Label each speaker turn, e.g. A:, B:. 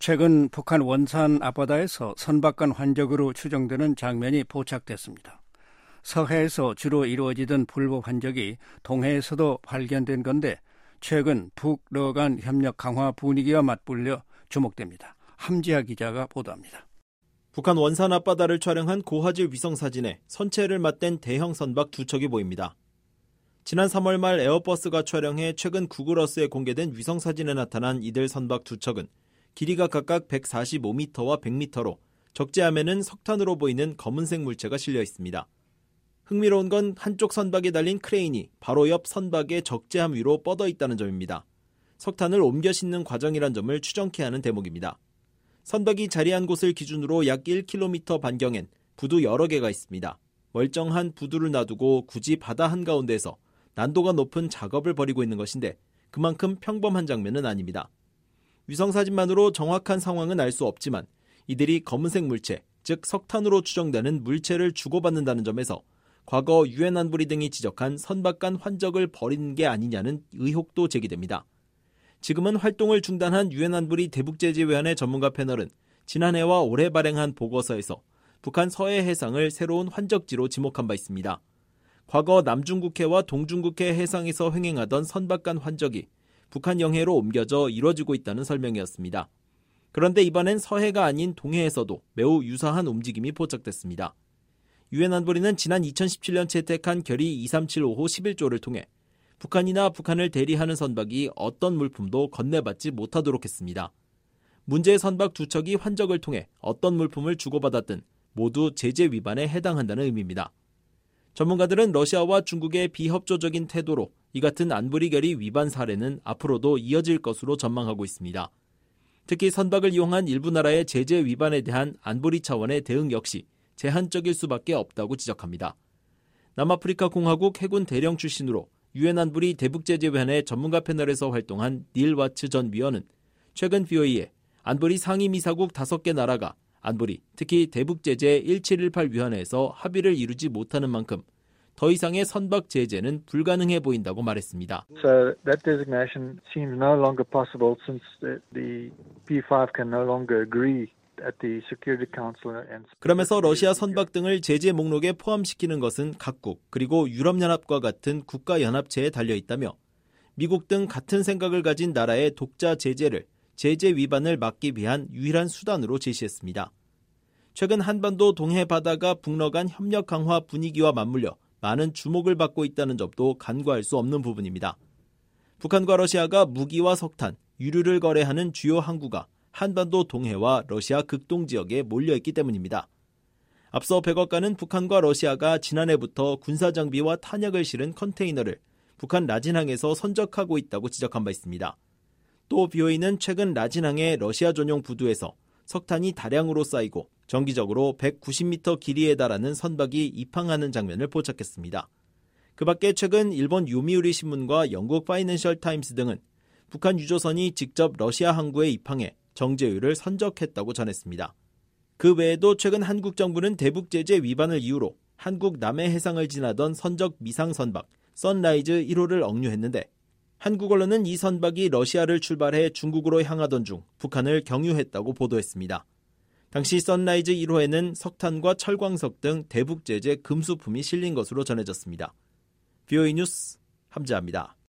A: 최근 북한 원산 앞바다에서 선박간 환적으로 추정되는 장면이 포착됐습니다. 서해에서 주로 이루어지던 불법 환적이 동해에서도 발견된 건데 최근 북러 간 협력 강화 분위기와 맞불려 주목됩니다. 함지아 기자가 보도합니다.
B: 북한 원산 앞바다를 촬영한 고화질 위성사진에 선체를 맞댄 대형 선박 두 척이 보입니다. 지난 3월 말 에어버스가 촬영해 최근 구글어스에 공개된 위성사진에 나타난 이들 선박 두 척은 길이가 각각 145m와 100m로 적재함에는 석탄으로 보이는 검은색 물체가 실려 있습니다. 흥미로운 건 한쪽 선박에 달린 크레인이 바로 옆 선박의 적재함 위로 뻗어 있다는 점입니다. 석탄을 옮겨 싣는 과정이란 점을 추정케 하는 대목입니다. 선박이 자리한 곳을 기준으로 약 1km 반경엔 부두 여러 개가 있습니다. 멀쩡한 부두를 놔두고 굳이 바다 한가운데에서 난도가 높은 작업을 벌이고 있는 것인데 그만큼 평범한 장면은 아닙니다. 위성사진만으로 정확한 상황은 알 수 없지만 이들이 검은색 물체, 즉 석탄으로 추정되는 물체를 주고받는다는 점에서 과거 유엔 안보리 등이 지적한 선박 간 환적을 벌이는 게 아니냐는 의혹도 제기됩니다. 지금은 활동을 중단한 유엔 안보리 대북제재위원회 전문가 패널은 지난해와 올해 발행한 보고서에서 북한 서해 해상을 새로운 환적지로 지목한 바 있습니다. 과거 남중국해와 동중국해 해상에서 횡행하던 선박 간 환적이 북한 영해로 옮겨져 이뤄지고 있다는 설명이었습니다. 그런데 이번엔 서해가 아닌 동해에서도 매우 유사한 움직임이 포착됐습니다. 유엔 안보리는 지난 2017년 채택한 결의 2375호 11조를 통해 북한이나 북한을 대리하는 선박이 어떤 물품도 건네받지 못하도록 했습니다. 문제의 선박 두 척이 환적을 통해 어떤 물품을 주고받았든 모두 제재 위반에 해당한다는 의미입니다. 전문가들은 러시아와 중국의 비협조적인 태도로 이 같은 안보리 결의 위반 사례는 앞으로도 이어질 것으로 전망하고 있습니다. 특히 선박을 이용한 일부 나라의 제재 위반에 대한 안보리 차원의 대응 역시 제한적일 수밖에 없다고 지적합니다. 남아프리카 공화국 해군 대령 출신으로 유엔 안보리 대북제재위원회 전문가 패널에서 활동한 닐 와츠 전 위원은 최근 BOE에 안보리 상임이사국 5개 나라가 안보리, 특히 대북제재 1718위원회에서 합의를 이루지 못하는 만큼 더 이상의 선박 제재는 불가능해 보인다고 말했습니다.
C: So that designation seems no longer possible since the P5 can no longer agree at the Security Council.
B: 그러면서 러시아 선박 등을 제재 목록에 포함시키는 것은 각국 그리고 유럽연합과 같은 국가연합체에 달려 있다며 미국 등 같은 생각을 가진 나라의 독자 제재를 제재 위반을 막기 위한 유일한 수단으로 제시했습니다. 최근 한반도 동해 바다가 북러 간 협력 강화 분위기와 맞물려 많은 주목을 받고 있다는 점도 간과할 수 없는 부분입니다. 북한과 러시아가 무기와 석탄, 유류를 거래하는 주요 항구가 한반도 동해와 러시아 극동 지역에 몰려있기 때문입니다. 앞서 백악관은 북한과 러시아가 지난해부터 군사장비와 탄약을 실은 컨테이너를 북한 라진항에서 선적하고 있다고 지적한 바 있습니다. 또 BOE는 최근 라진항의 러시아 전용 부두에서 석탄이 다량으로 쌓이고 정기적으로 190m 길이에 달하는 선박이 입항하는 장면을 포착했습니다. 그 밖에 최근 일본 요미우리 신문과 영국 파이낸셜 타임스 등은 북한 유조선이 직접 러시아 항구에 입항해 정제유를 선적했다고 전했습니다. 그 외에도 최근 한국 정부는 대북제재 위반을 이유로 한국 남해 해상을 지나던 선적 미상 선박 선라이즈 1호를 억류했는데 한국 언론은 이 선박이 러시아를 출발해 중국으로 향하던 중 북한을 경유했다고 보도했습니다. 당시 선라이즈 1호에는 석탄과 철광석 등 대북제재 금수품이 실린 것으로 전해졌습니다. BOE 뉴스 함지아입니다.